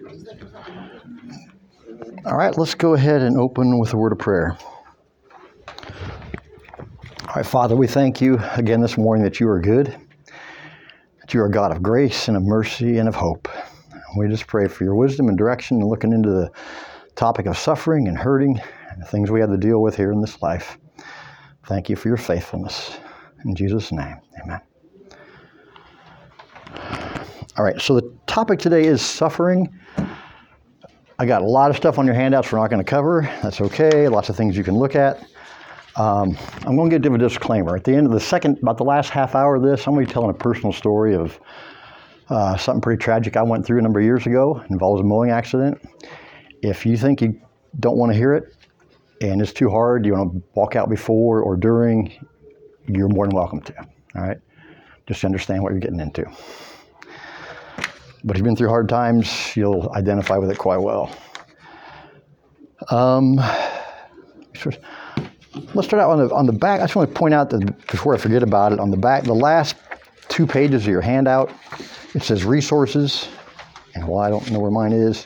All right, let's go ahead and open with a word of prayer. All right, Father, we thank you again this morning that you are good, that you are a God of grace and of mercy and of hope. We just pray for your wisdom and direction in looking into the topic of suffering and hurting and the things we have to deal with here in this life. Thank you for your faithfulness. In Jesus' name, amen. All right, so the topic today is suffering. I got a lot of stuff on your handouts we're not going to cover. That's okay. Lots of things you can look at. I'm going to give a disclaimer. At the end of about the last half hour of this, I'm going to be telling a personal story of something pretty tragic I went through a number of years ago. It involves a mowing accident. If you think you don't want to hear it and it's too hard, you want to walk out before or during, you're more than welcome to. All right? Just understand what you're getting into. But if you've been through hard times, you'll identify with it quite well. Let's start out on the back. I just want to point out that before I forget about it, on the back, the last 2 pages of your handout, it says resources. And while I don't know where mine is,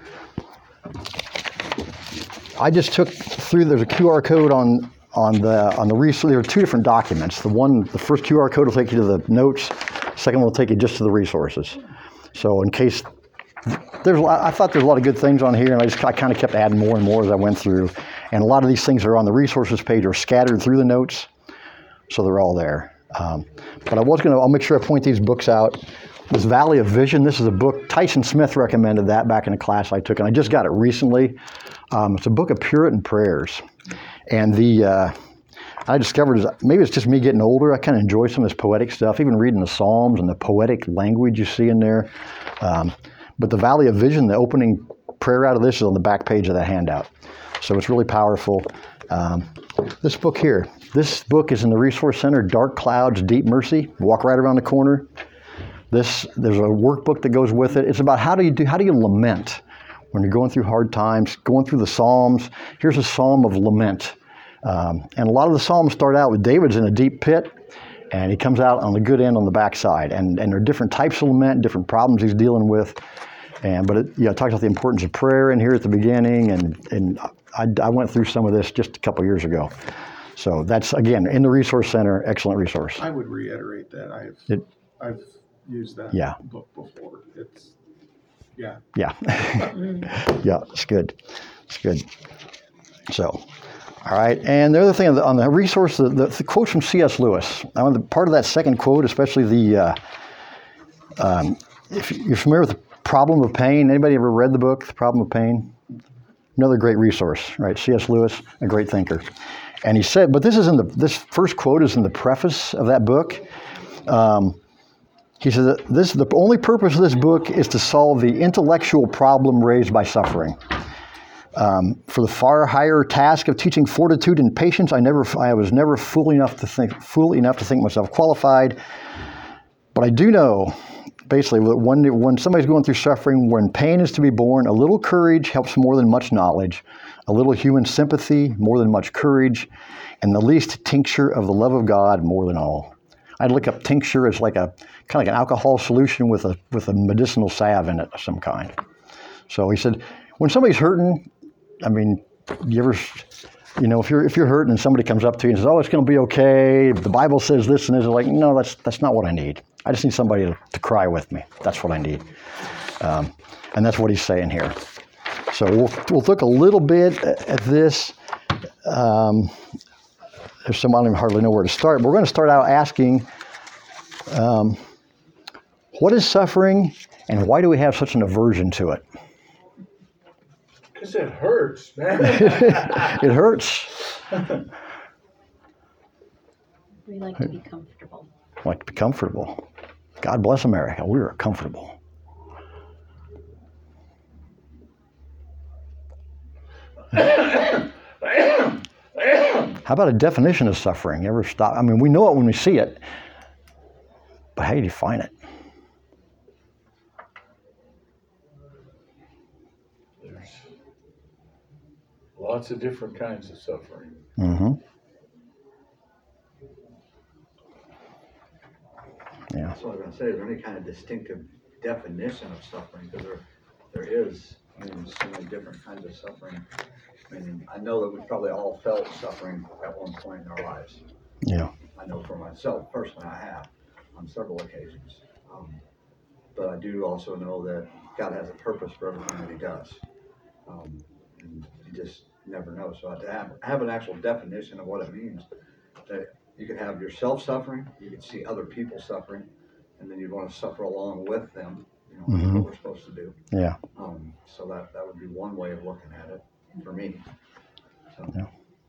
I just took through. There's a QR code on the resource. There are 2 different documents. The first QR code will take you to the notes. Second one will take you just to the resources. So in case I thought there's a lot of good things on here, and I kind of kept adding more and more as I went through. And a lot of these things are on the resources page or scattered through the notes, so they're all there. But I'll make sure I point these books out. This Valley of Vision, this is a book, Tyson Smith recommended that back in a class I took, and I just got it recently. It's a book of Puritan prayers. And I discovered, maybe it's just me getting older, I kind of enjoy some of this poetic stuff, even reading the Psalms and the poetic language you see in there. But the Valley of Vision, the opening prayer out of this is on the back page of that handout. So it's really powerful. This book here, this book is in the Resource Center, Dark Clouds, Deep Mercy. Walk right around the corner. There's a workbook that goes with it. It's about how do you lament when you're going through hard times, going through the Psalms. Here's a psalm of lament. And a lot of the Psalms start out with David's in a deep pit, and he comes out on the good end on the backside. And there are different types of lament, different problems he's dealing with. But it talks about the importance of prayer in here at the beginning, and I went through some of this just a couple years ago. So that's, again, in the Resource Center, excellent resource. I would reiterate that. I've used that book before. Yeah, it's good. It's good. So, all right. And the other thing on the resource, the quote from C.S. Lewis. Part of that second quote, especially if you're familiar with the Problem of Pain. Anybody ever read the book, The Problem of Pain? Another great resource, right? C.S. Lewis, a great thinker. And he said, but this first quote is in the preface of that book. He said that the only purpose of this book is to solve the intellectual problem raised by suffering. For the far higher task of teaching fortitude and patience, I was never fool enough to think myself qualified. But I do know, basically, that when somebody's going through suffering, when pain is to be borne, a little courage helps more than much knowledge, a little human sympathy more than much courage, and the least tincture of the love of God more than all. I'd look up tincture as like kind of like an alcohol solution with a medicinal salve in it of some kind. So he said, when somebody's hurting, I mean, if you're hurting and somebody comes up to you and says, "Oh, it's going to be okay. The Bible says this and this," like, no, that's not what I need. I just need somebody to cry with me. That's what I need. And that's what he's saying here. So we'll look a little bit at this. There's some I don't even hardly know where to start. But we're going to start out asking, what is suffering, and why do we have such an aversion to it? Because it hurts, man. It hurts. We like to be comfortable. God bless America. We are comfortable. How about a definition of suffering? You ever stop? I mean, we know it when we see it, but how do you define it? There's lots of different kinds of suffering. Mm-hmm. Yeah. That's what I was going to say. Is there any kind of distinctive definition of suffering? Because there is, so many different kinds of suffering. I know that we've probably all felt suffering at one point in our lives. Yeah. I know for myself personally, I have on several occasions. But I do also know that God has a purpose for everything that He does, and you just never know. So to have an actual definition of what it means, that you could have yourself suffering, you could see other people suffering, and then you'd want to suffer along with them. That's what we're supposed to do. Yeah. So that would be one way of looking at it for me. So. Yeah.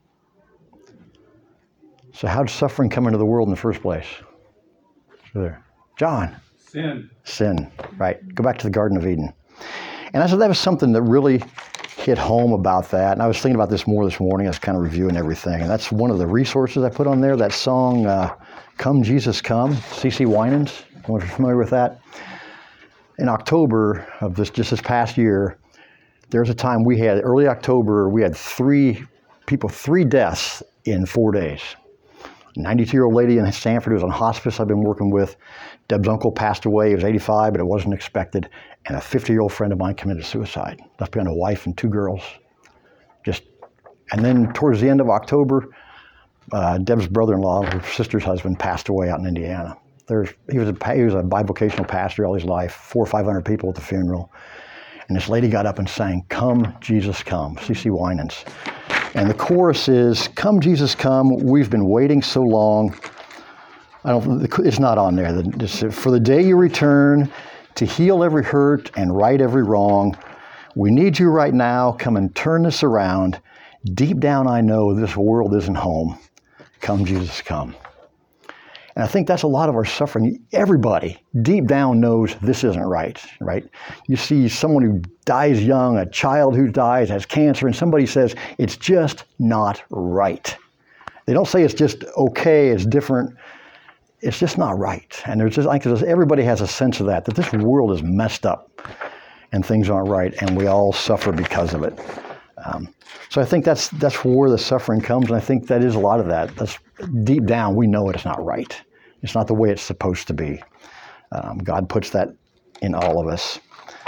So how did suffering come into the world in the first place? There. John. Sin, right. Go back to the Garden of Eden. And I said that was something that really hit home about that. And I was thinking about this more this morning. I was kind of reviewing everything. And that's one of the resources I put on there, that song, Come Jesus Come, CeCe Winans. I don't know if you're familiar with that. In October of this past year, there was a time early October, we had three deaths in 4 days. A 92-year-old lady in Stanford who was on hospice I've been working with. Deb's uncle passed away. He was 85, but it wasn't expected. And a 50-year-old friend of mine committed suicide. Left behind a wife and 2 girls. And then towards the end of October, Deb's brother-in-law, her sister's husband, passed away out in Indiana. He was a bivocational pastor all his life, 400 or 500 people at the funeral. And this lady got up and sang, Come, Jesus, Come, CeCe Winans. And the chorus is, Come, Jesus, come, we've been waiting so long. It's not on there. For the day you return to heal every hurt and right every wrong. We need you right now. Come and turn this around. Deep down I know this world isn't home. Come, Jesus, come. And I think that's a lot of our suffering. Everybody deep down knows this isn't right? You see someone who dies young, a child who dies, has cancer, and somebody says, it's just not right. They don't say it's just okay, it's different. It's just not right. And everybody has a sense of that this world is messed up and things aren't right, and we all suffer because of it. So I think that's where the suffering comes, and I think that is a lot of that. That's deep down, we know it's not right. It's not the way it's supposed to be. God puts that in all of us.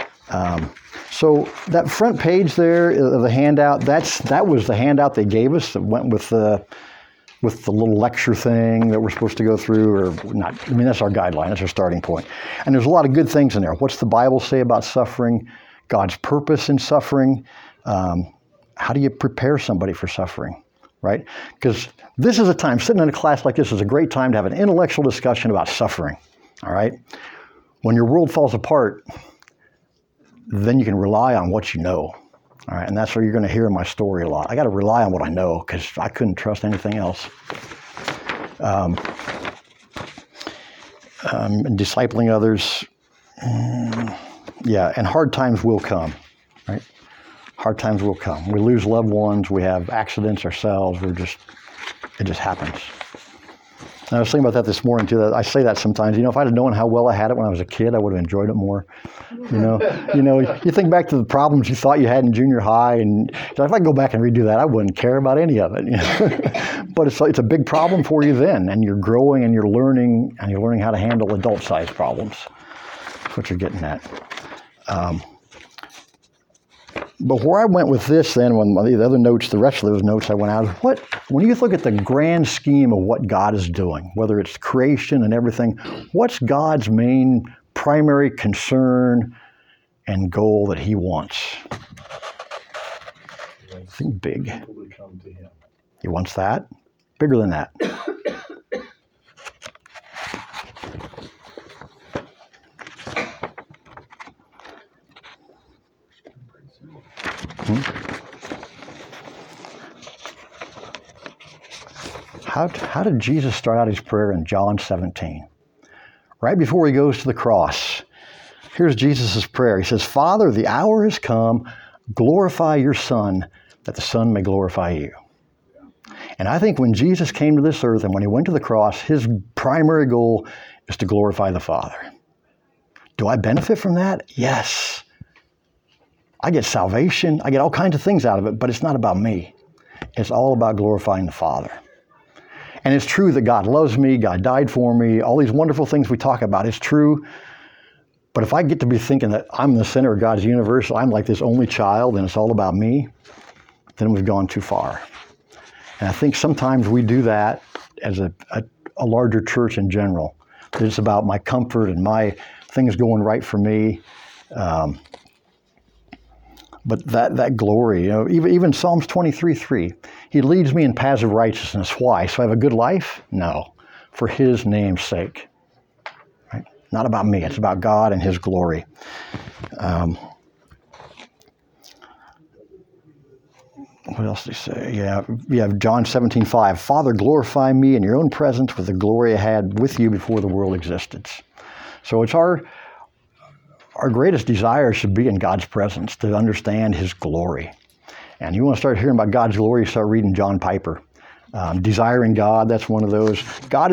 So that front page there of the handout, that was the handout they gave us that went with the little lecture thing that we're supposed to go through, or not. That's our guideline. That's our starting point. And there's a lot of good things in there. What's the Bible say about suffering? God's purpose in suffering. How do you prepare somebody for suffering, right? Because this is a time, sitting in a class like this is a great time to have an intellectual discussion about suffering, all right? When your world falls apart, then you can rely on what you know, all right? And that's what you're going to hear in my story a lot. I got to rely on what I know because I couldn't trust anything else. And discipling others, and hard times will come, right? Hard times will come. We lose loved ones. We have accidents ourselves. It just happens. And I was thinking about that this morning too. I say that sometimes. If I'd have known how well I had it when I was a kid, I would have enjoyed it more. You think back to the problems you thought you had in junior high, and if I could go back and redo that, I wouldn't care about any of it. But it's a big problem for you then, and you're growing and you're learning how to handle adult-sized problems. That's what you're getting at. But where I went with this then, when the other notes, the rest of those notes I went out, when you look at the grand scheme of what God is doing, whether it's creation and everything, what's God's main primary concern and goal that He wants? Think big. People to come to Him. He wants that. Bigger than that. How did Jesus start out his prayer in John 17? Right before he goes to the cross, here's Jesus' prayer. He says, Father, the hour has come. Glorify your Son, that the Son may glorify you. And I think when Jesus came to this earth and when he went to the cross, his primary goal is to glorify the Father. Do I benefit from that? Yes. I get salvation. I get all kinds of things out of it, but it's not about me. It's all about glorifying the Father. And it's true that God loves me, God died for me, all these wonderful things we talk about, it's true. But if I get to be thinking that I'm the center of God's universe, I'm like this only child and it's all about me, then we've gone too far. And I think sometimes we do that as a larger church in general. It's about my comfort and my things going right for me. But that glory, even Psalms 23:3, he leads me in paths of righteousness. Why? So I have a good life? No, for his name's sake. Right? Not about me, it's about God and his glory. What else did he say? Yeah, we have John 17:5. Father, glorify me in your own presence with the glory I had with you before the world existed. So it's our greatest desire should be in God's presence, to understand his glory. And you want to start hearing about God's glory, start reading John Piper. Desiring God, that's one of those. how do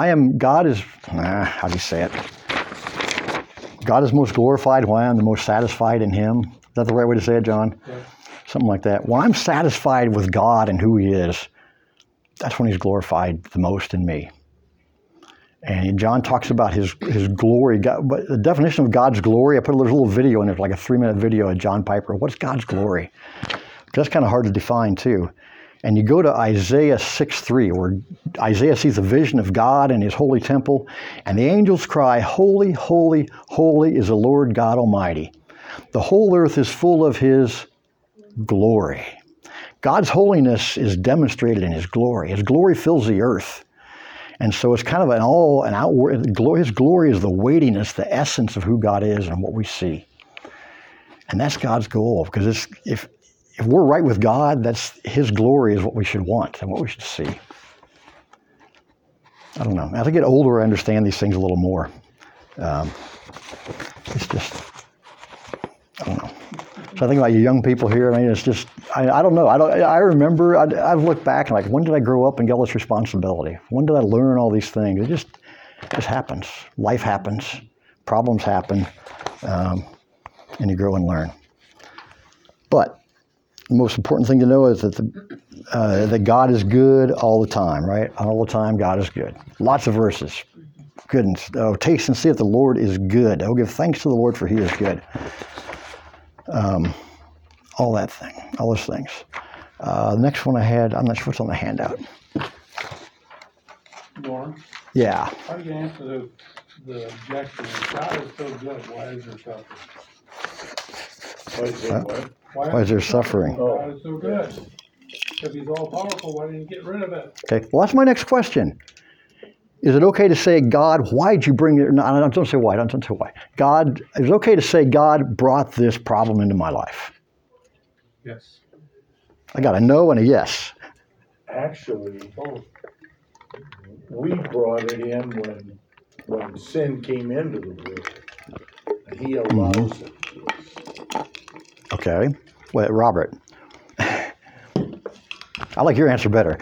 you say it? God is most glorified when I am the most satisfied in him. Is that the right way to say it, John? Yeah. Something like that. When I'm satisfied with God and who he is, that's when he's glorified the most in me. And John talks about his glory. But the definition of God's glory, I put a little video in there, like a 3-minute video of John Piper. What's God's glory? That's kind of hard to define too. And you go to Isaiah 6:3, where Isaiah sees a vision of God in his holy temple, and the angels cry, "Holy, holy, holy is the Lord God Almighty. The whole earth is full of his glory." God's holiness is demonstrated in his glory. His glory fills the earth. And so it's kind of an outward, his glory is the weightiness, the essence of who God is and what we see. And that's God's goal, because if we're right with God, that's his glory is what we should want and what we should see. I don't know. As I get older, I understand these things a little more. It's just, I don't know. So I think about you young people here. I mean, it's just, I don't know. I remember, I've looked back and like, when did I grow up and get all this responsibility? When did I learn all these things? It just happens. Life happens. Problems happen. And you grow and learn. But the most important thing to know is that that God is good all the time, right? All the time, God is good. Lots of verses. Goodness. Oh, taste and see that the Lord is good. Oh, give thanks to the Lord, for he is good. All those things. The next one I had, I'm not sure what's on the handout. Lauren, Yeah. how do you answer the objection? God is so good, why is there suffering? Why is it what? Why is there suffering? God is so good. If he's all powerful, why didn't he get rid of it? Okay. Well, that's my next question. Is it okay to say, God, why'd you bring it? No, don't say why. Don't say why. God, is it okay to say God brought this problem into my life? Yes. I got a no and a yes. Actually, we brought it in when sin came into the world. And he allows it to us. Okay. Wait, Robert. I like your answer better.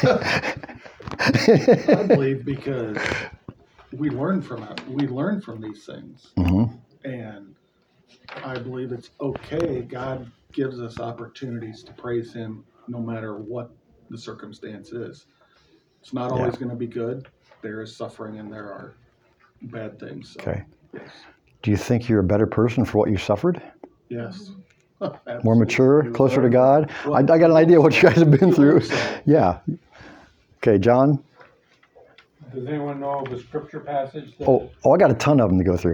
I believe because we learn from it. We learn from these things. Mm-hmm. And I believe it's okay. God gives us opportunities to praise him no matter what the circumstance is. It's not always going to be good. There is suffering and there are bad things. So, Okay. yes. Do you think you're a better person for what you suffered? Yes. More mature, closer to God? I got an idea what you guys have been through. Yeah. Okay, John? Does anyone know of a scripture passage that... Oh, I got a ton of them to go through.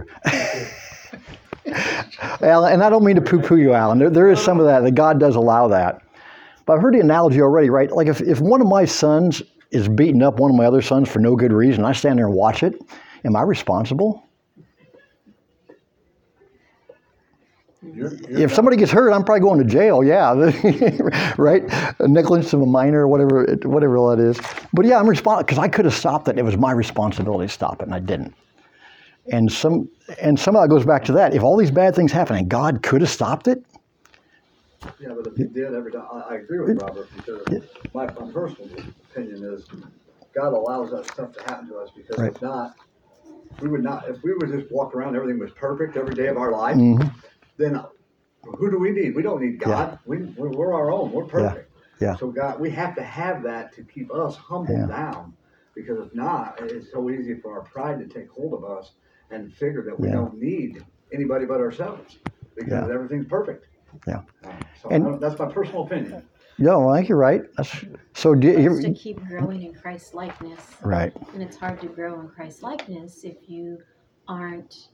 Alan, and I don't mean to poo-poo you, Alan. There is some of that God does allow that. But I've heard the analogy already, right? Like if one of my sons is beating up one of my other sons for no good reason, I stand there and watch it, am I responsible? If somebody gets hurt, I'm probably going to jail, yeah, right? Negligence of a minor, whatever that is. But yeah, I'm responsible, because I could have stopped it. It was my responsibility to stop it, and I didn't. And somehow it goes back to that. If all these bad things happen and God could have stopped it. Yeah, but if he did every time, I agree with Robert, because my personal opinion is God allows that stuff to happen to us, because Right. if not, we would not, if we would just walk around, everything was perfect every day of our life, then who do we need? We don't need God. We're our own. We're perfect. Yeah. So God, we have to have that to keep us humbled down, because if not, it's so easy for our pride to take hold of us and figure that we don't need anybody but ourselves because Yeah. everything's perfect. Yeah. So And- that's my personal opinion. Yeah, well, I think you're right. So do It's to you, keep growing in Christ likeness. right? And it's hard to grow in Christ likeness if you aren't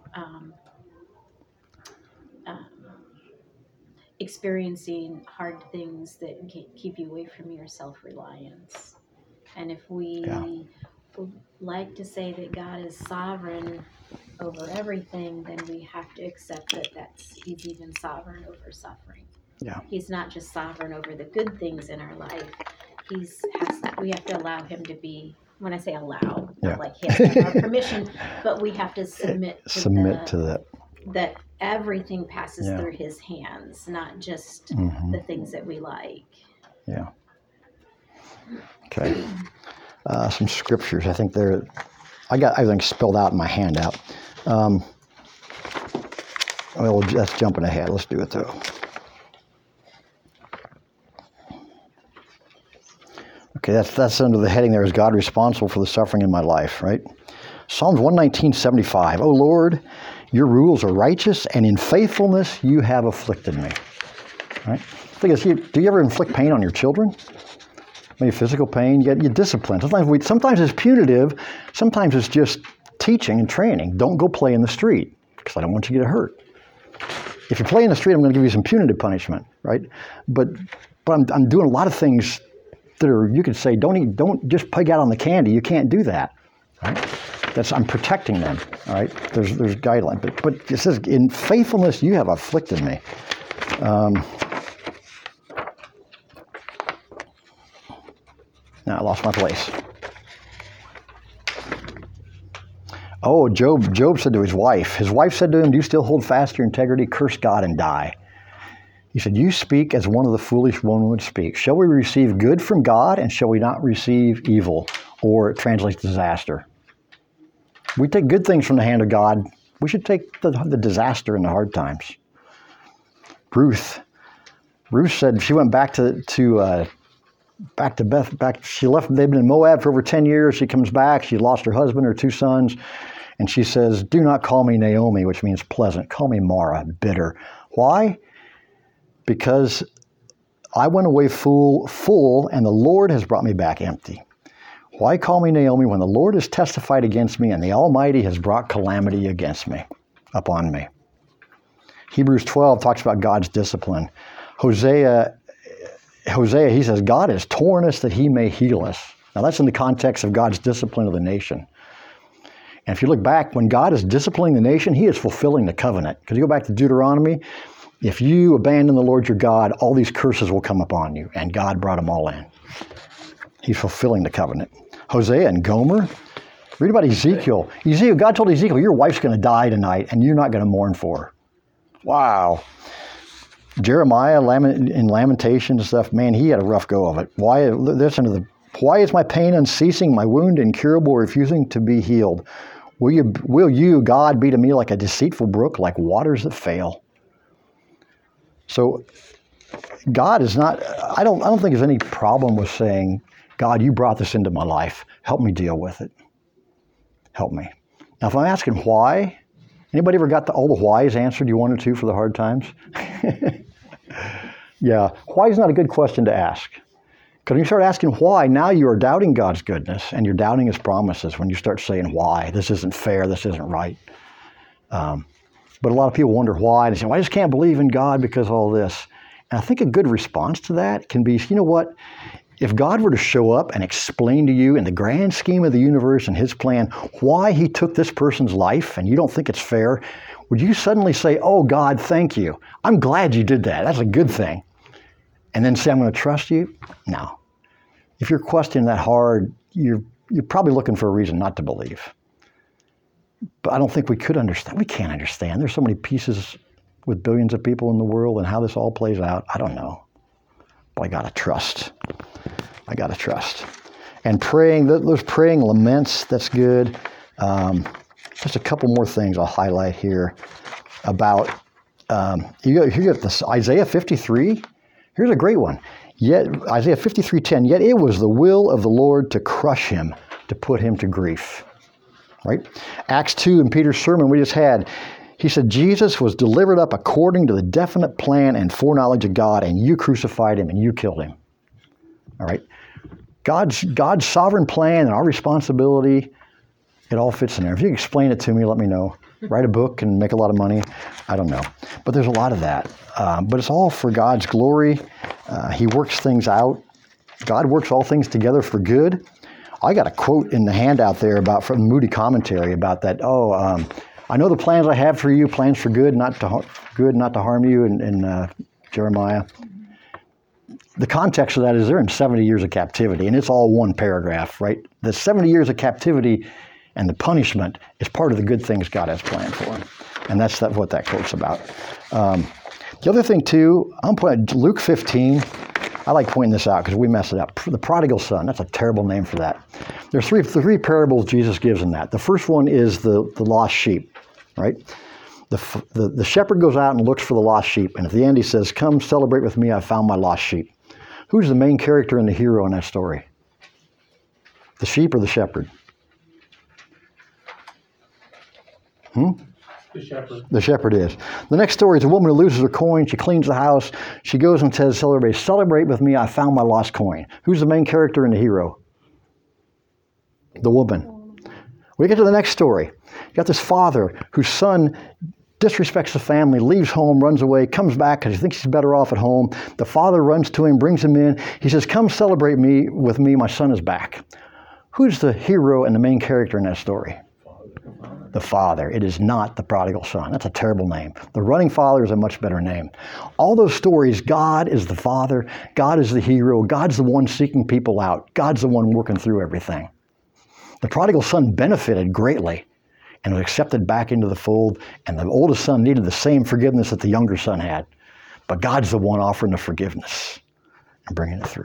um, experiencing hard things that keep you away from your self-reliance. And if we Yeah. like to say that God is sovereign over everything, then we have to accept that He's even sovereign over suffering. Yeah. He's not just sovereign over the good things in our life. We have to allow Him to be. When I say allow, Yeah. not like He has to have our permission, but we have to submit Submit to that. that everything passes Yeah. through His hands, not just Mhm. the things that we like. Yeah. Okay. Some scriptures. I think I got everything spelled out in my handout. Well, that's jumping ahead. Let's do it though. Okay, that's under the heading there, is God responsible for the suffering in my life, right? Psalms 119:75. Oh Lord, your rules are righteous, and in faithfulness you have afflicted me. Right? Because do you ever inflict pain on your children? Maybe physical pain, you discipline. Sometimes it's punitive, sometimes it's just teaching and training. Don't go play in the street, because I don't want you to get hurt. If you play in the street, I'm going to give you some punitive punishment, right? But I'm doing a lot of things that are, you could say, don't just pig out on the candy. You can't do that, right? I'm protecting them, all right? There's guidelines, but it says, in faithfulness you have afflicted me. Now I lost my place. Oh, Job said to his wife said to him, do you still hold fast to your integrity? Curse God and die. He said, you speak as one of the foolish women would speak. Shall we receive good from God, and shall we not receive evil? Or it translates disaster. We take good things from the hand of God. We should take the disaster and the hard times. Ruth said she went back to Beth. She left. They've been in Moab for over 10 years. She comes back. She lost her husband, her 2 sons. And she says, do not call me Naomi, which means pleasant. Call me Mara, bitter. Why? Because I went away full, and the Lord has brought me back empty. Why call me Naomi when the Lord has testified against me, and the Almighty has brought calamity upon me? Hebrews 12 talks about God's discipline. Hosea, he says, God has torn us that he may heal us. Now that's in the context of God's discipline of the nation. And if you look back, when God is disciplining the nation, he is fulfilling the covenant. Because you go back to Deuteronomy, if you abandon the Lord your God, all these curses will come upon you. And God brought them all in. He's fulfilling the covenant. Hosea and Gomer. Read about Ezekiel. God told Ezekiel, your wife's going to die tonight, and you're not going to mourn for her. Wow. Jeremiah in Lamentations and stuff, man, he had a rough go of it. Why is my pain unceasing, my wound incurable, refusing to be healed? Will you, God, be to me like a deceitful brook, like waters that fail? So God is not, I don't think there's any problem with saying, God, you brought this into my life. Help me deal with it. Help me. Now, if I'm asking why, anybody ever got all the whys answered you wanted to for the hard times? Yeah, why is not a good question to ask. Because when you start asking why, now you are doubting God's goodness and you're doubting his promises when you start saying why. This isn't fair, this isn't right. But a lot of people wonder why. They say, well, I just can't believe in God because of all this. And I think a good response to that can be, you know what? If God were to show up and explain to you in the grand scheme of the universe and his plan why he took this person's life and you don't think it's fair, would you suddenly say, oh, God, thank you. I'm glad you did that. That's a good thing. And then say, I'm going to trust you? No. If you're questioning that hard, you're probably looking for a reason not to believe. But I don't think we could understand. We can't understand. There's so many pieces with billions of people in the world and how this all plays out. I don't know. But I got to trust. And praying, those praying laments, that's good. Just a couple more things I'll highlight here about, you got this Isaiah 53. Here's a great one. Yet, Isaiah 53:10, yet it was the will of the Lord to crush him, to put him to grief. Right? Acts 2 in Peter's sermon we just had, He said, Jesus was delivered up according to the definite plan and foreknowledge of God, and you crucified him and you killed him. All right? God's sovereign plan and our responsibility, it all fits in there. If you can explain it to me, let me know. Write a book and make a lot of money. I don't know. But there's a lot of that. But it's all for God's glory. He works things out. God works all things together for good. I got a quote in the handout there about from Moody Commentary about that. I know the plans I have for you, plans for good, not to harm you, in Jeremiah. The context of that is they're in 70 years of captivity, and it's all one paragraph, right? The 70 years of captivity and the punishment is part of the good things God has planned for them. And that's what that quote's about. The other thing, too, I'm putting Luke 15. I like pointing this out because we mess it up. The prodigal son, that's a terrible name for that. There's three parables Jesus gives in that. The first one is the lost sheep, right? The shepherd goes out and looks for the lost sheep, and at the end he says, come celebrate with me, I found my lost sheep. Who's the main character and the hero in that story? The sheep or the shepherd? The shepherd. The shepherd is. The next story is a woman who loses her coin. She cleans the house. She goes and says, celebrate with me, I found my lost coin. Who's the main character and the hero? The woman. We get to the next story. You got this father whose son disrespects the family, leaves home, runs away, comes back because he thinks he's better off at home. The father runs to him, brings him in. He says, come celebrate with me, my son is back. Who's the hero and the main character in that story? The father. It is not the prodigal son. That's a terrible name. The running father is a much better name. All those stories, God is the father. God is the hero. God's the one seeking people out. God's the one working through everything. The prodigal son benefited greatly and was accepted back into the fold, and the oldest son needed the same forgiveness that the younger son had. But God's the one offering the forgiveness and bringing it through.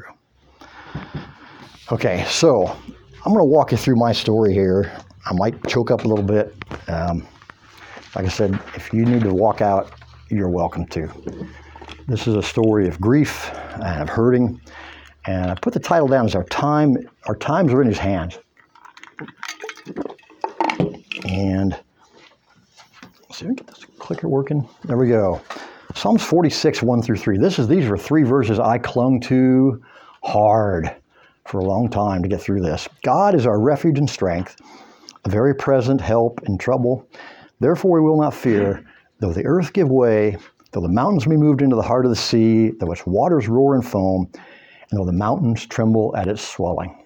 Okay, so I'm going to walk you through my story here. I might choke up a little bit. Like I said, if you need to walk out, you're welcome to. This is a story of grief and of hurting. And I put the title down as Our Times Are in His Hands. And let's see if I can get this clicker working. There we go. Psalms 46, 1 through 3. These were three verses I clung to hard for a long time to get through this. God is our refuge and strength, a very present help in trouble. Therefore we will not fear, though the earth give way, though the mountains be moved into the heart of the sea, though its waters roar and foam, and though the mountains tremble at its swelling.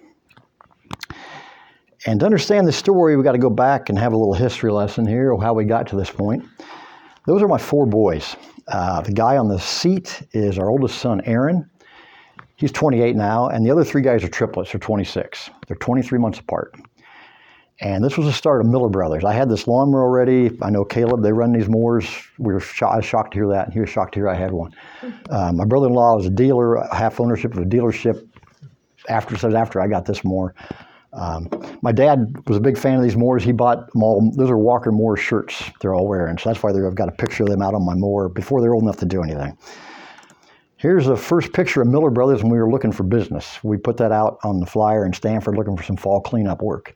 And to understand the story, we've got to go back and have a little history lesson here of how we got to this point. Those are my four boys. The guy on the seat is our oldest son, Aaron. He's 28 now, and the other three guys are triplets. They're 26. They're 23 months apart. And this was the start of Miller Brothers. I had this lawnmower already. I know Caleb, they run these mowers. I was shocked to hear that, and he was shocked to hear I had one. My brother-in-law was a dealer, half ownership of a dealership after I got this mower. My dad was a big fan of these mowers. He bought them all. Those are Walker Mower shirts they're all wearing. So that's why I've got a picture of them out on my mower before they're old enough to do anything. Here's the first picture of Miller Brothers when we were looking for business. We put that out on the flyer in Stanford looking for some fall cleanup work.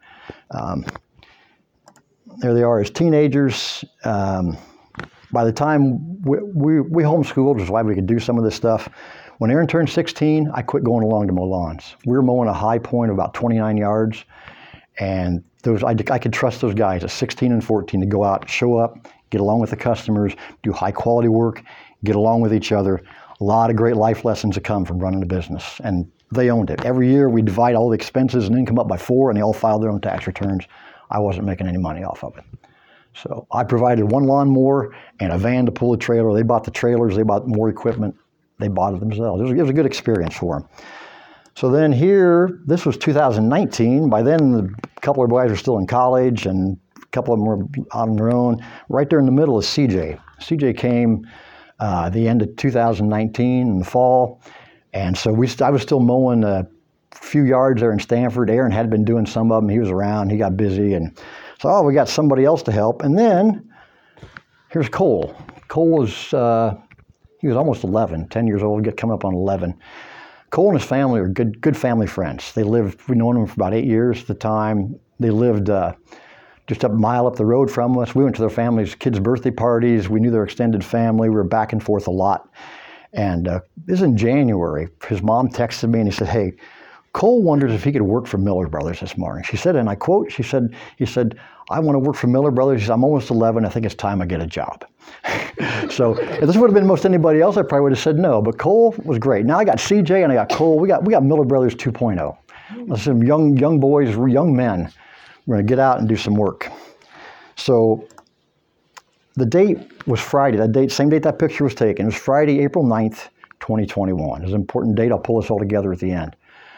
There they are as teenagers. By the time we homeschooled, which is why we could do some of this stuff. When Aaron turned 16, I quit going along to mow lawns. We were mowing a high point of about 29 yards, and I could trust those guys at 16 and 14 to go out, show up, get along with the customers, do high quality work, get along with each other. A lot of great life lessons that come from running a business, and they owned it. Every year we divide all the expenses and income up by 4, and they all filed their own tax returns. I wasn't making any money off of it. So I provided one lawnmower and a van to pull the trailer. They bought the trailers, they bought more equipment. They bought it themselves. It was a good experience for them. So then here, this was 2019. By then, a couple of boys were still in college, and a couple of them were on their own. Right there in the middle is CJ. CJ came the end of 2019 in the fall, and so I was still mowing a few yards there in Stanford. Aaron had been doing some of them. He was around. He got busy, and so we got somebody else to help. And then here's Cole. Cole was he was almost 11, 10 years old, coming up on 11. Cole and his family are good family friends. We'd known them for about 8 years at the time. They lived just a mile up the road from us. We went to their family's kids' birthday parties. We knew their extended family. We were back and forth a lot. And this is in January. His mom texted me and he said, "Hey, Cole wonders if he could work for Miller Brothers this morning." She said, and I quote, he said, "I want to work for Miller Brothers. He said, I'm almost 11. I think it's time I get a job." So if this would have been most anybody else, I probably would have said no. But Cole was great. Now I got CJ and I got Cole. We got Miller Brothers 2.0. Some young boys, young men. We're going to get out and do some work. So the date was Friday. That date, same date that picture was taken. It was Friday, April 9th, 2021. It was an important date. I'll pull this all together at the end.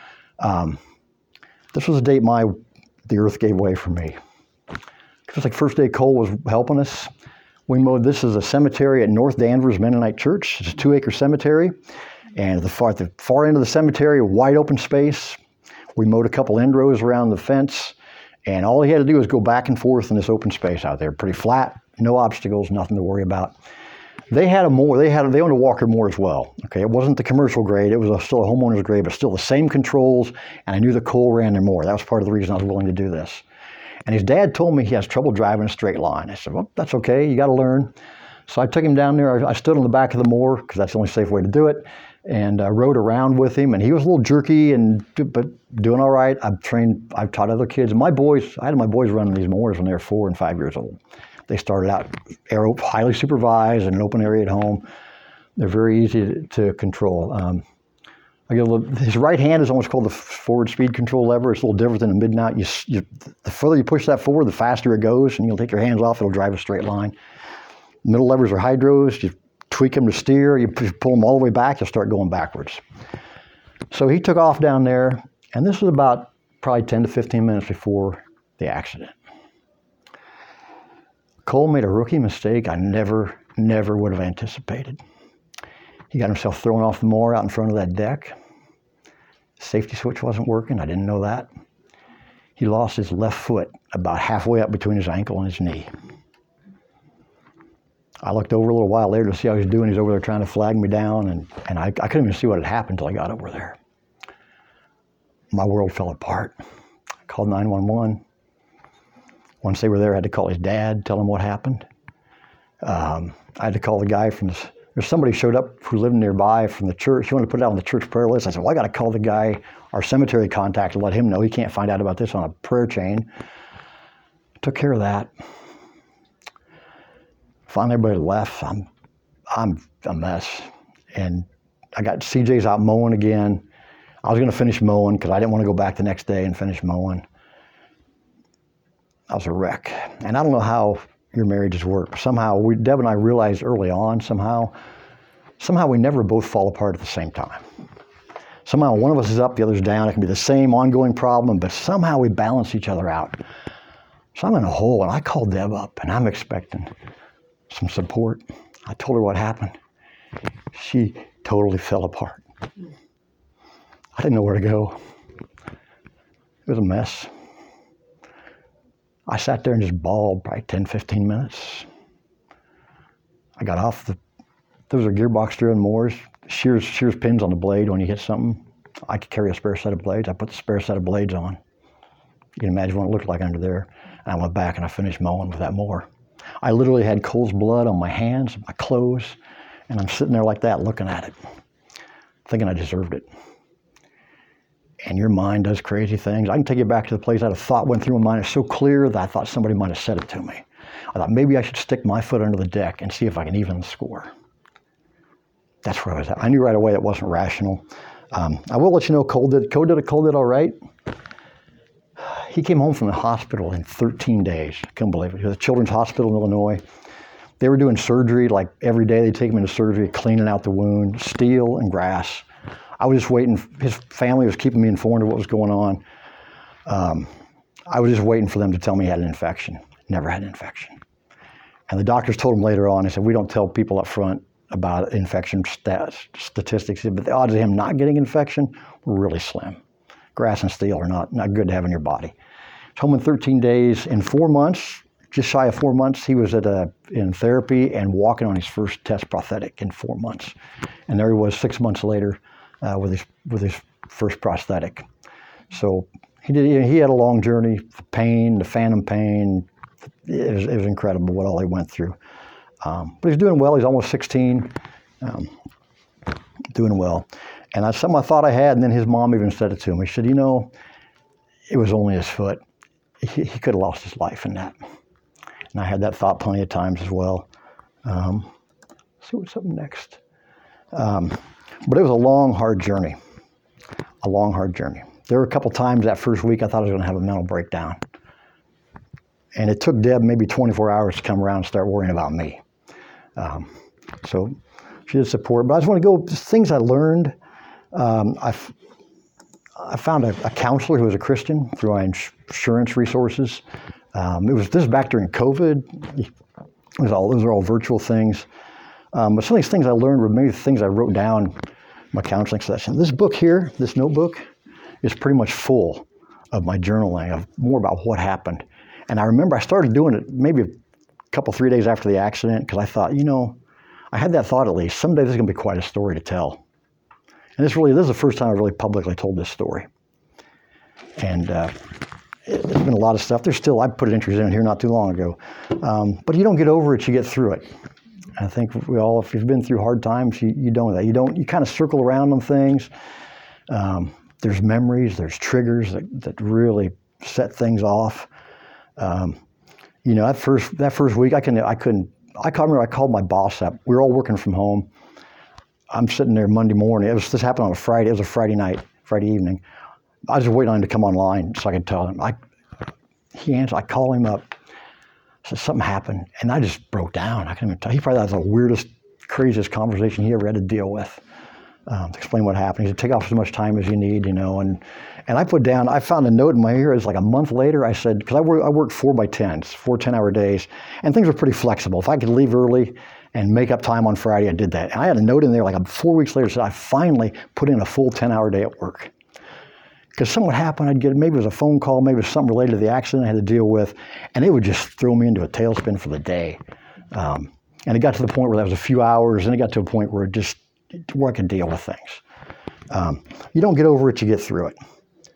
This was the date the earth gave way for me. It was like first day Cole was helping us. We mowed, this is a cemetery at North Danvers Mennonite Church. It's a 2-acre cemetery. And at the far end of the cemetery, a wide open space. We mowed a couple end rows around the fence. And all he had to do was go back and forth in this open space out there. Pretty flat, no obstacles, nothing to worry about. They had a mower. They owned a Walker mower as well. Okay, it wasn't the commercial grade. It was still a homeowner's grade, but still the same controls. And I knew that Cole ran their mower. That was part of the reason I was willing to do this. And his dad told me he has trouble driving a straight line. I said, "Well, that's okay. You got to learn." So I took him down there. I stood on the back of the mower because that's the only safe way to do it, and I rode around with him. And he was a little jerky, but doing all right. I've taught other kids. I had my boys running these mowers when they were 4 and 5 years old. They started out highly supervised in an open area at home. They're very easy to control. His right hand is almost called the forward speed control lever. It's a little different than the mid-mount. The further you push that forward, the faster it goes, and you'll take your hands off, it'll drive a straight line. Middle levers are hydros. You tweak them to steer. You pull them all the way back, you'll start going backwards. So he took off down there, and this was about probably 10 to 15 minutes before the accident. Cole made a rookie mistake I never would have anticipated. He got himself thrown off the mower out in front of that deck. The safety switch wasn't working. I didn't know that. He lost his left foot about halfway up between his ankle and his knee. I looked over a little while later to see how he was doing. He's over there trying to flag me down, and I couldn't even see what had happened until I got over there. My world fell apart. I called 911. Once they were there, I had to call his dad, tell him what happened. I had to call the guy there's somebody showed up who lived nearby from the church. He wanted to put it out on the church prayer list. I said, "Well, I got to call the guy, our cemetery contact, to let him know he can't find out about this on a prayer chain." Took care of that. Finally, everybody left. I'm a mess. And I got CJ's out mowing again. I was going to finish mowing because I didn't want to go back the next day and finish mowing. I was a wreck. And I don't know how your marriages work. Somehow, Deb and I realized early on, somehow we never both fall apart at the same time. Somehow one of us is up, the other's down. It can be the same ongoing problem, but somehow we balance each other out. So I'm in a hole, and I called Deb up, and I'm expecting some support. I told her what happened. She totally fell apart. I didn't know where to go. It was a mess. I sat there and just bawled probably 10, 15 minutes. I got off those are gearbox driven mowers, shears pins on the blade when you hit something. I could carry a spare set of blades. I put the spare set of blades on. You can imagine what it looked like under there. And I went back and I finished mowing with that mower. I literally had Cole's blood on my hands, my clothes, and I'm sitting there like that looking at it, thinking I deserved it. And your mind does crazy things. I can take you back to the place that a thought went through my mind. It's so clear that I thought somebody might have said it to me. I thought maybe I should stick my foot under the deck and see if I can even the score. That's where I was at. I knew right away it wasn't rational. I will let you know Cole did all right. He came home from the hospital in 13 days. I couldn't believe it. He was at Children's Hospital in Illinois. They were doing surgery like every day. They'd take him into surgery, cleaning out the wound, steel and grass. I was just waiting. His family was keeping me informed of what was going on. I was just waiting for them to tell me he had an infection. Never had an infection. And the doctors told him later on, they said, "We don't tell people up front about infection statistics, but the odds of him not getting infection were really slim. Grass and steel are not good to have in your body." He's home in 13 days. In 4 months, just shy of 4 months, he was in therapy and walking on his first test prosthetic in 4 months. And there he was 6 months later with his first prosthetic. So he had a long journey, the phantom pain, it was incredible what all he went through. But he's doing well. He's almost 16, doing well. And that's something I thought I had, and then his mom even said it to him. He said, you know, it was only his foot. He could have lost his life in that. And I had that thought plenty of times as well. So what's up next? But it was a long, hard journey. A long, hard journey. There were a couple times that first week I thought I was going to have a mental breakdown. And it took Deb maybe 24 hours to come around and start worrying about me. So she did support. But I just want to go, just things I learned. I found a counselor who was a Christian through my insurance resources. This was back during COVID. Those are all virtual things. But some of these things I learned were maybe things I wrote down in my counseling session. This book here, this notebook, is pretty much full of my journaling of more about what happened. And I remember I started doing it maybe a couple, 3 days after the accident, because I thought, you know, I had that thought at least, someday this is going to be quite a story to tell. And this is the first time I really publicly told this story. And there's been a lot of stuff. I put entries in here not too long ago. But you don't get over it, you get through it. I think we all, if you've been through hard times, you don't that. You kind of circle around on things. There's memories, there's triggers that really set things off. You know, that first week, I called my boss up. We were all working from home. I'm sitting there Monday morning. This happened on a Friday. It was a Friday night, Friday evening. I was just waiting on him to come online so I could tell him. He answered. I call him up. Said something happened, and I just broke down. I couldn't even tell. He probably thought it was the weirdest, craziest conversation he ever had to deal with. To explain what happened. He said, take off as much time as you need, you know. And I put down, I found a note in my ear. It was like a month later. I said, because I worked 4x10s, 4 10-hour days, and things were pretty flexible. If I could leave early and make up time on Friday, I did that. And I had a note in there like 4 weeks later, said I finally put in a full 10-hour day at work. Because something would happen, I'd get, maybe it was a phone call, maybe it was something related to the accident I had to deal with, and it would just throw me into a tailspin for the day. And it got to the point where that was a few hours, and it got to a point where I could deal with things. You don't get over it, you get through it.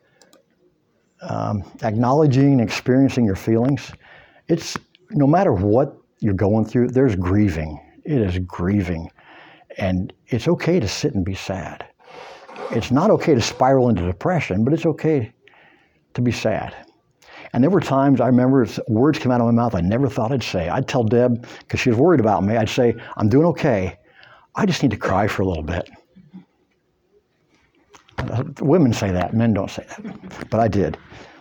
Acknowledging and experiencing your feelings. It's, no matter what you're going through, there's grieving. It is grieving. And it's okay to sit and be sad. It's not okay to spiral into depression, but it's okay to be sad. And there were times I remember words came out of my mouth I never thought I'd say. I'd tell Deb, because she was worried about me, I'd say, I'm doing okay. I just need to cry for a little bit. Women say that, men don't say that, but I did.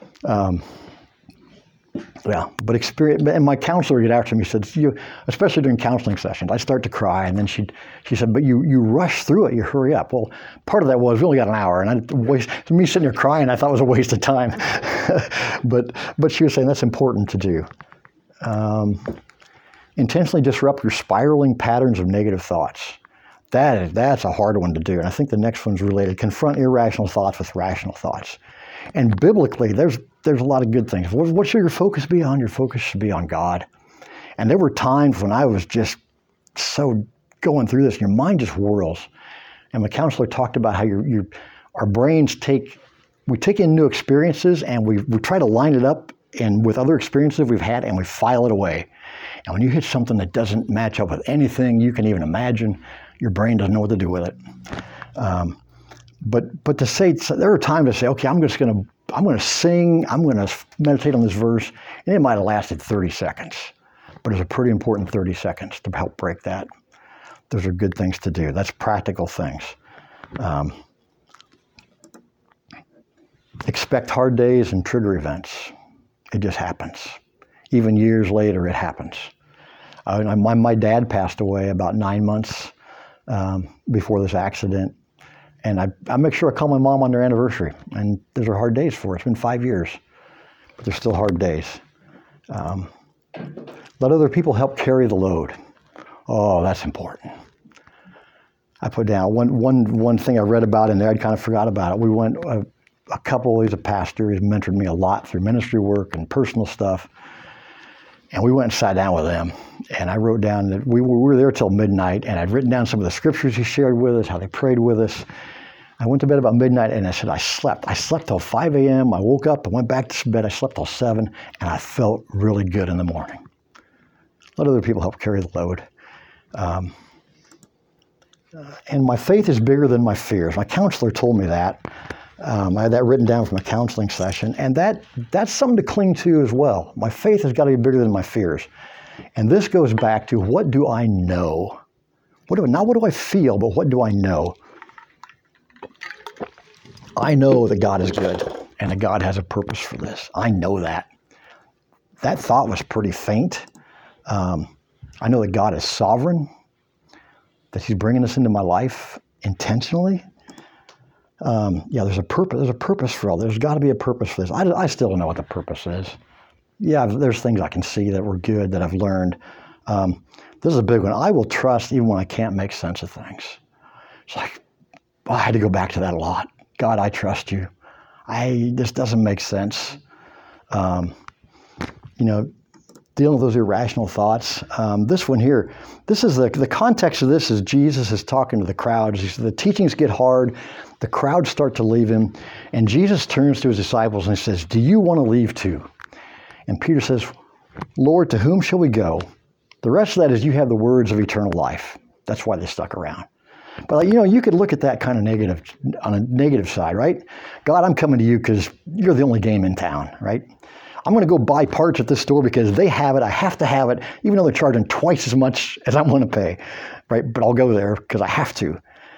But experience, and my counselor would get after me, said, especially during counseling sessions, I start to cry, and then she said, but you rush through it, you hurry up. Well, part of that was we only got an hour, and me sitting there crying, I thought it was a waste of time. but she was saying that's important to do. Intentionally disrupt your spiraling patterns of negative thoughts. That's a hard one to do, and I think the next one's related. Confront irrational thoughts with rational thoughts. And biblically, there's a lot of good things. What should your focus be on? Your focus should be on God. And there were times when I was just so going through this, and your mind just whirls. And my counselor talked about how our brains take in new experiences, and we try to line it up and with other experiences we've had, and we file it away. And when you hit something that doesn't match up with anything you can even imagine, your brain doesn't know what to do with it. But to say, there are times to say, okay, I'm going to sing, I'm going to meditate on this verse, and it might have lasted 30 seconds. But it's a pretty important 30 seconds to help break that. Those are good things to do. That's practical things. Expect hard days and trigger events. It just happens. Even years later, it happens. My dad passed away about 9 months before this accident. And I make sure I call my mom on their anniversary. And those are hard days for her. It's been 5 years, but they're still hard days. Let other people help carry the load. Oh, that's important. I put down one thing I read about in there. I'd kind of forgot about it. We went, a couple, he's a pastor. He's mentored me a lot through ministry work and personal stuff. And we went and sat down with them. And I wrote down that we were there till midnight, and I'd written down some of the scriptures he shared with us, how they prayed with us. I went to bed about midnight, and I said, I slept. I slept till 5 a.m. I woke up, I went back to bed, I slept till 7, and I felt really good in the morning. Let other people help carry the load. And my faith is bigger than my fears. My counselor told me that. I had that written down from a counseling session, and that's something to cling to as well. My faith has got to be bigger than my fears. And this goes back to, what do I know? Not what do I feel, but what do I know? I know that God is good and that God has a purpose for this. I know that. That thought was pretty faint. I know that God is sovereign, that He's bringing us into my life intentionally. There's a purpose. There's a purpose for all. There's got to be a purpose for this. I still don't know what the purpose is. Yeah, there's things I can see that were good that I've learned. This is a big one. I will trust even when I can't make sense of things. It's like, I had to go back to that a lot. God, I trust you. This doesn't make sense. Dealing with those irrational thoughts. This one here, this is the context of this is Jesus is talking to the crowds. He said, the teachings get hard. The crowds start to leave him. And Jesus turns to his disciples and he says, do you want to leave too? And Peter says, Lord, to whom shall we go? The rest of that is, you have the words of eternal life. That's why they stuck around. But you could look at that kind of negative, on a negative side, right? God, I'm coming to you because you're the only game in town, right? I'm going to go buy parts at this store because they have it. I have to have it, even though they're charging twice as much as I'm going to pay, right? But I'll go there because I have to.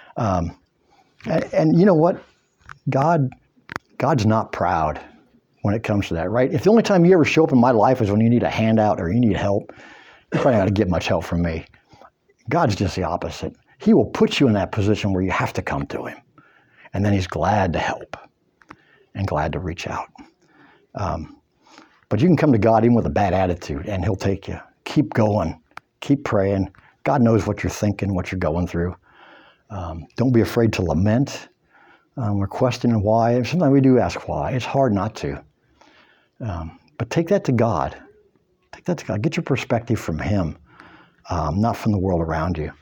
And you know what? God's not proud when it comes to that, right? If the only time you ever show up in my life is when you need a handout or you need help, you're probably not going to get much help from me. God's just the opposite. He will put you in that position where you have to come to him. And then he's glad to help and glad to reach out. But you can come to God even with a bad attitude and he'll take you. Keep going. Keep praying. God knows what you're thinking, what you're going through. Don't be afraid to lament. We're questioning why. Sometimes we do ask why. It's hard not to. But take that to God. Take that to God. Get your perspective from him, not from the world around you.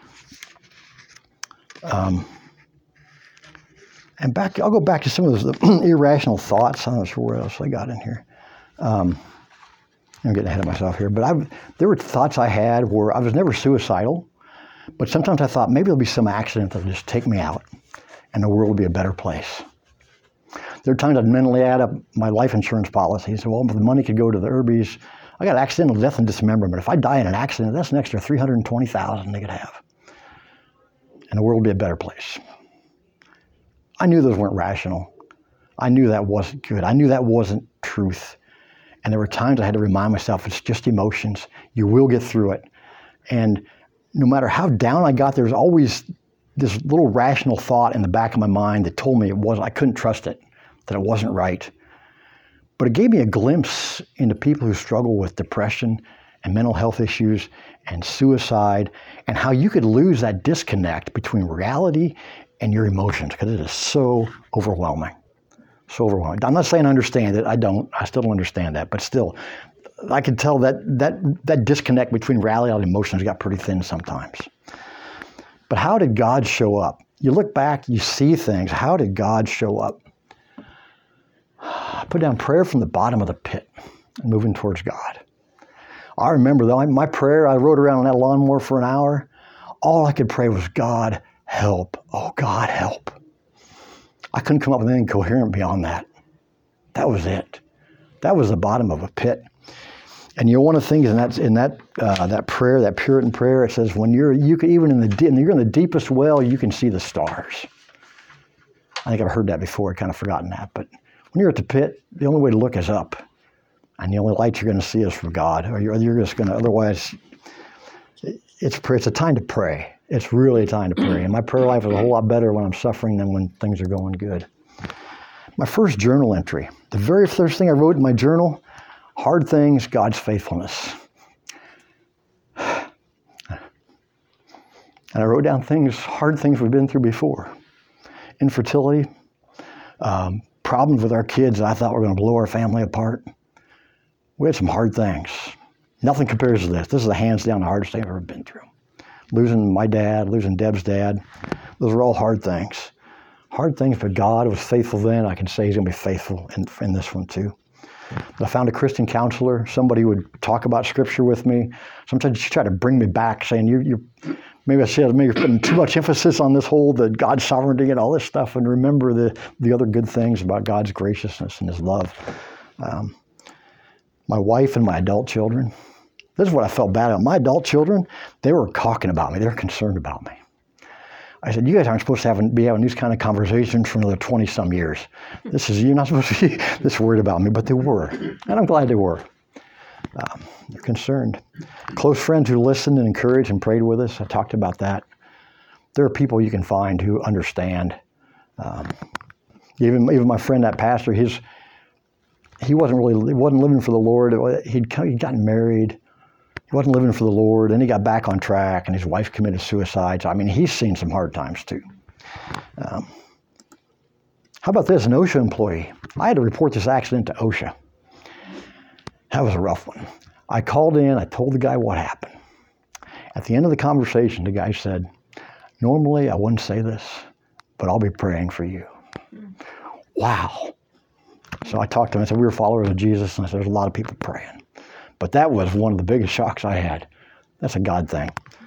And I'll go back to some of those irrational thoughts. I'm not sure what else I got in here. I'm getting ahead of myself here, but there were thoughts I had where I was never suicidal, but sometimes I thought maybe there'll be some accident that'll just take me out and the world will be a better place. There are times I'd mentally add up my life insurance policy. So, well, if the money could go to the Irbies, I got accidental death and dismemberment. If I die in an accident, that's an extra $320,000 they could have. And the world would be a better place. I knew those weren't rational. I knew that wasn't good. I knew that wasn't truth. And there were times I had to remind myself, it's just emotions. You will get through it. And no matter how down I got, there was always this little rational thought in the back of my mind that told me I couldn't trust it, that it wasn't right. But it gave me a glimpse into people who struggle with depression and mental health issues and suicide, and how you could lose that disconnect between reality and your emotions, because it is so overwhelming. So overwhelming. I'm not saying I understand it. I still don't understand that. But still, I can tell that disconnect between reality and emotions got pretty thin sometimes. But how did God show up? You look back, you see things. How did God show up? I put down prayer from the bottom of the pit, moving towards God. I remember though, my prayer, I rode around on that lawnmower for an hour. All I could pray was, God, help. Oh, God, help. I couldn't come up with anything coherent beyond that. That was it. That was the bottom of a pit. And one of the things in that prayer, that Puritan prayer, it says, when you're in the deepest well, you can see the stars. I think I've heard that before. I've kind of forgotten that. But when you're at the pit, the only way to look is up. And the only light you're going to see is from God. Or you're just going to, otherwise, it's a time to pray. It's really a time to pray. And my prayer life is a whole lot better when I'm suffering than when things are going good. My first journal entry, the very first thing I wrote in my journal, hard things, God's faithfulness. And I wrote down hard things we've been through before. Infertility, problems with our kids that I thought were going to blow our family apart. We had some hard things. Nothing compares to this. This is hands down the hardest thing I've ever been through. Losing my dad, losing Deb's dad, those are all hard things. Hard things, but God was faithful then. I can say he's going to be faithful in this one too. I found a Christian counselor, somebody who would talk about Scripture with me. Sometimes she tried to bring me back, saying, maybe you're putting too much emphasis on this whole, the God's sovereignty and all this stuff, and remember the other good things about God's graciousness and his love. My wife and my adult children, this is what I felt bad about. My adult children, they were talking about me. They were concerned about me. I said, you guys aren't supposed to be having these kind of conversations for another 20-some years. You're not supposed to be this worried about me, but they were. And I'm glad they were. They're concerned. Close friends who listened and encouraged and prayed with us. I talked about that. There are people you can find who understand. Even my friend, that pastor, he wasn't living for the Lord. He'd gotten married. He wasn't living for the Lord, and he got back on track, and his wife committed suicide. So, I mean, he's seen some hard times too. How about this, an OSHA employee? I had to report this accident to OSHA. That was a rough one. I called in, I told the guy what happened. At the end of the conversation, the guy said, normally I wouldn't say this, but I'll be praying for you. Wow. So I talked to him, I said, we were followers of Jesus, and I said, there's a lot of people praying. But that was one of the biggest shocks I had. That's a God thing.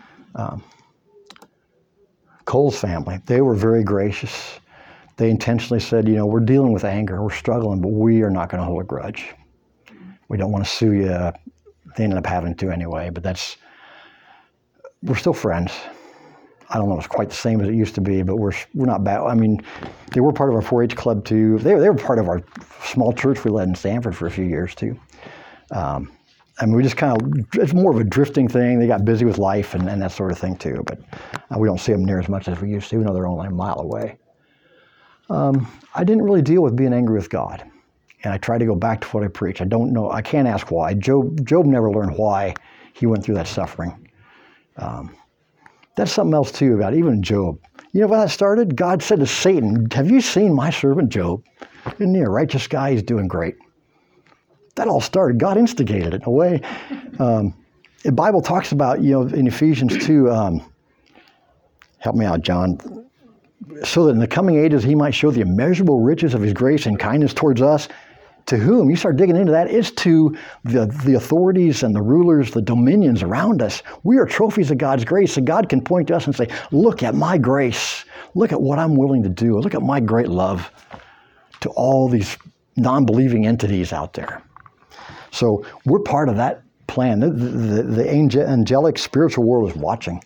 Cole's family, they were very gracious. They intentionally said, we're dealing with anger, we're struggling, but we are not going to hold a grudge. We don't want to sue you. They ended up having to anyway, but we're still friends. I don't know if it's quite the same as it used to be, but we're not bad. I mean, they were part of our 4-H club too. They were part of our small church we led in Stanford for a few years too. We just it's more of a drifting thing. They got busy with life and that sort of thing too, but we don't see them near as much as we used to, even though they're only a mile away. I didn't really deal with being angry with God. And I try to go back to what I preach. I don't know. I can't ask why. Job never learned why he went through that suffering. That's something else too about even Job. You know when that started? God said to Satan, have you seen my servant Job? Isn't he a righteous guy? He's doing great. That all started. God instigated it in a way. The Bible talks about, in Ephesians 2, help me out, John, so that in the coming ages he might show the immeasurable riches of his grace and kindness towards us. To whom? You start digging into that. It's to the authorities and the rulers, the dominions around us. We are trophies of God's grace, and God can point to us and say, look at my grace. Look at what I'm willing to do. Look at my great love to all these non-believing entities out there. So we're part of that plan. The angelic spiritual world is watching.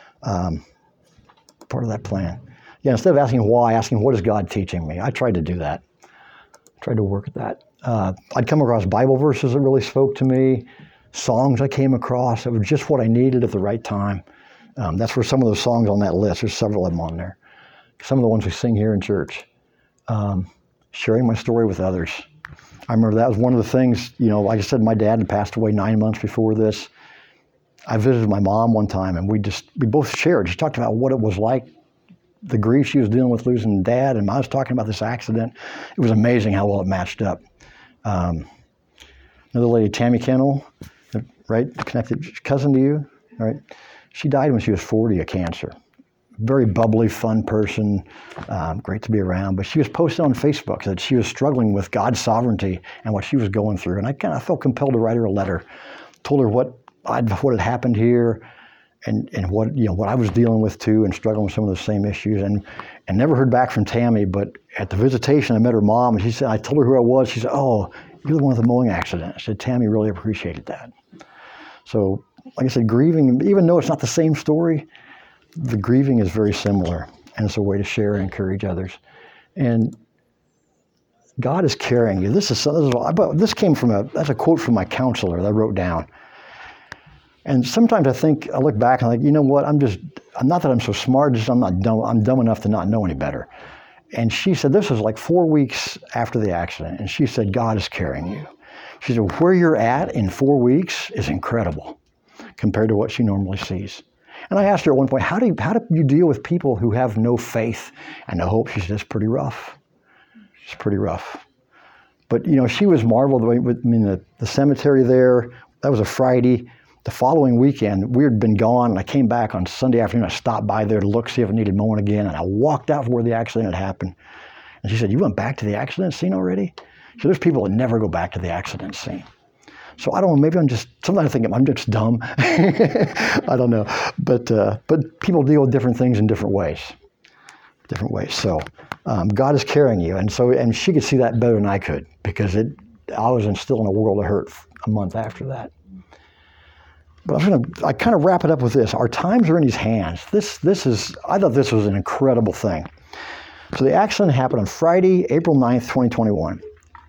Part of that plan. Yeah, instead of asking why, asking what is God teaching me? I tried to do that. Tried to work at that. I'd come across Bible verses that really spoke to me, songs I came across that were just what I needed at the right time. That's where some of those songs on that list, there's several of them on there. Some of the ones we sing here in church. Sharing my story with others. I remember that was one of the things, like I said, my dad had passed away 9 months before this. I visited my mom one time and we both shared. She talked about what it was like, the grief she was dealing with losing dad, and I was talking about this accident. It was amazing how well it matched up. Another lady, Tammy Kennel, right, connected cousin to you, right? She died when she was 40 of cancer. Very bubbly, fun person, great to be around. But she was posting on Facebook that she was struggling with God's sovereignty and what she was going through. And I kind of felt compelled to write her a letter. Told her what had happened here, and what I was dealing with too, and struggling with some of those same issues. And never heard back from Tammy. But at the visitation, I met her mom, and she said, I told her who I was. She said, "Oh, you're the one with the mowing accident." I said, "Tammy really appreciated that." So, like I said, grieving, even though it's not the same story, the grieving is very similar, and it's a way to share and encourage others. And God is carrying you. This came from that's a quote from my counselor that I wrote down. And sometimes I look back and I'm like, you know what? Not that I'm so smart, just I'm not dumb. I'm dumb enough to not know any better. And she said, this was like 4 weeks after the accident. And she said, God is carrying you. She said, where you're at in 4 weeks is incredible compared to what she normally sees. And I asked her at one point, how do you deal with people who have no faith and no hope? She said, it's pretty rough. It's pretty rough. But, she was marveled. The cemetery there, that was a Friday. The following weekend, we had been gone, and I came back on Sunday afternoon. I stopped by there to look, see if it needed mowing again, and I walked out from where the accident had happened. And she said, "You went back to the accident scene already?" So there's people that never go back to the accident scene. So I don't know, maybe sometimes I think I'm just dumb. I don't know. But people deal with different things in different ways. So God is carrying you. And she could see that better than I could, because I was still in a world of hurt a month after that. But I kind of wrap it up with this. Our times are in his hands. I thought this was an incredible thing. So the accident happened on Friday, April 9th, 2021.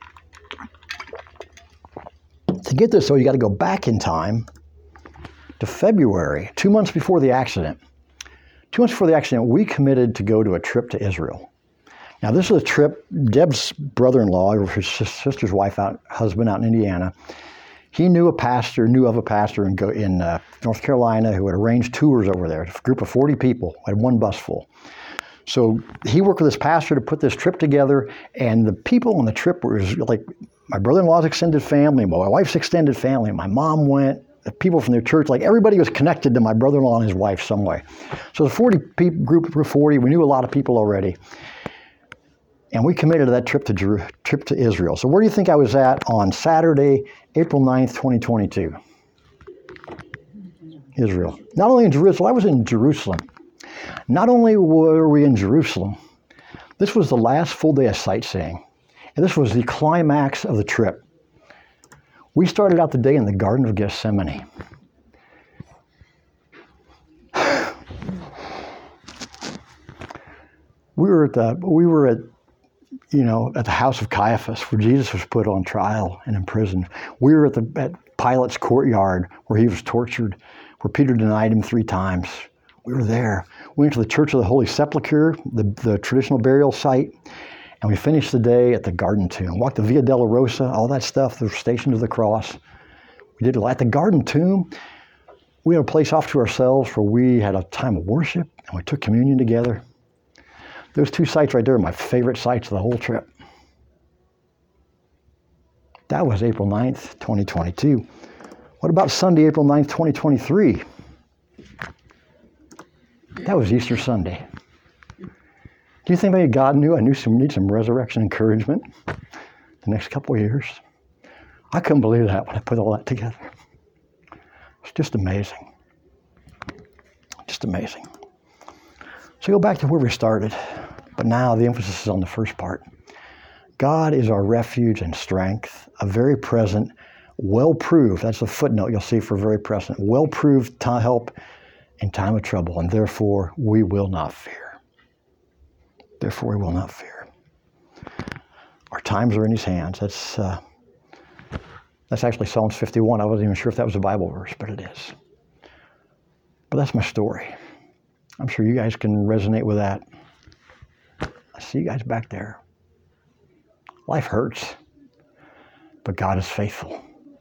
To get this, though, you got to go back in time to February, 2 months before the accident. 2 months before the accident, we committed to go to a trip to Israel. Now, this is a trip, Deb's brother-in-law, or his sister's husband out in Indiana, he knew of a pastor in North Carolina who had arranged tours over there, a group of 40 people, had one bus full. So he worked with this pastor to put this trip together, and the people on the trip were like my brother-in-law's extended family, my wife's extended family, my mom went, the people from their church, like everybody was connected to my brother-in-law and his wife some way. So the 40 people, group of 40, we knew a lot of people already. And we committed to that trip to Israel. So where do you think I was at on Saturday, April 9th, 2022? Israel. Not only in Jerusalem, I was in Jerusalem. Not only were we in Jerusalem, this was the last full day of sightseeing. And this was the climax of the trip. We started out the day in the Garden of Gethsemane. We were at the house of Caiaphas, where Jesus was put on trial and imprisoned. We were at Pilate's courtyard, where he was tortured, where Peter denied him 3 times. We were there. We went to the Church of the Holy Sepulchre, the traditional burial site, and we finished the day at the Garden Tomb. Walked the Via Dolorosa, all that stuff, the Station of the Cross. We did it at the Garden Tomb. We had a place off to ourselves where we had a time of worship, and we took communion together. Those 2 sites right there are my favorite sites of the whole trip. That was April 9th, 2022. What about Sunday, April 9th, 2023? That was Easter Sunday. Do you think maybe God knew I need some resurrection encouragement the next couple of years? I couldn't believe that when I put all that together. It's just amazing. Just amazing. So go back to where we started, but now the emphasis is on the first part. God is our refuge and strength, a very present, well-proved, that's a footnote you'll see for very present, well-proved help in time of trouble, and therefore we will not fear. Therefore we will not fear. Our times are in his hands. That's actually Psalms 51. I wasn't even sure if that was a Bible verse, but it is. But that's my story. I'm sure you guys can resonate with that. I see you guys back there. Life hurts, but God is faithful.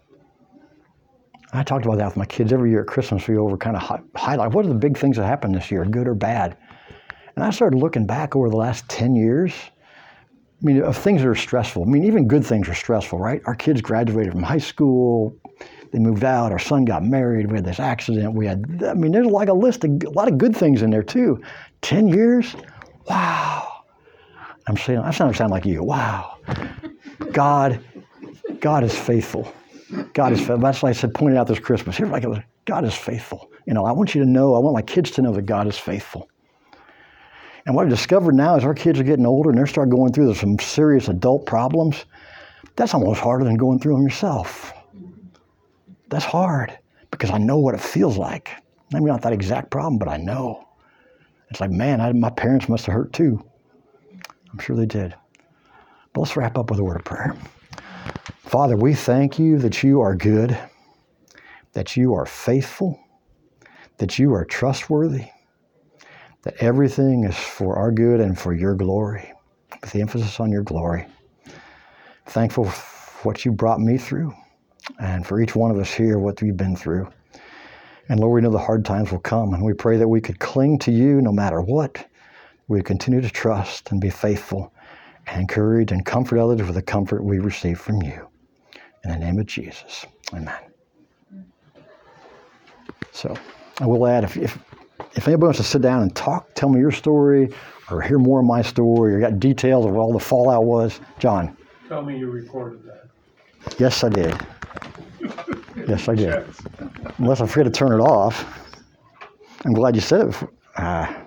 I talked about that with my kids every year at Christmas. We over kind of highlight what are the big things that happened this year, good or bad. And I started looking back over the last 10 years. I mean, of things that are stressful. I mean, even good things are stressful, right? Our kids graduated from high school. They moved out. Our son got married. We had this accident. There's like a list of a lot of good things in there too. 10 years? Wow. I'm saying, I sound like you. Wow. God is faithful. God is faithful. That's why I said, pointed out this Christmas. God is faithful. I want you to know, I want my kids to know that God is faithful. And what I discovered now is our kids are getting older and they're starting going through some serious adult problems. That's almost harder than going through them yourself. That's hard because I know what it feels like. Maybe not that exact problem, but I know. It's like, man, my parents must have hurt too. I'm sure they did. But let's wrap up with a word of prayer. Father, we thank you that you are good, that you are faithful, that you are trustworthy, that everything is for our good and for your glory, with the emphasis on your glory. Thankful for what you brought me through, and for each one of us here, what we've been through. And Lord, we know the hard times will come, and we pray that we could cling to you no matter what. We continue to trust and be faithful and encourage and comfort others with the comfort we receive from you. In the name of Jesus, amen. So I will add, if anybody wants to sit down and talk, tell me your story, or hear more of my story, or got details of what all the fallout was, John. Tell me you recorded that. Yes, I did. Yes, I did. Unless I forget to turn it off. I'm glad you said it.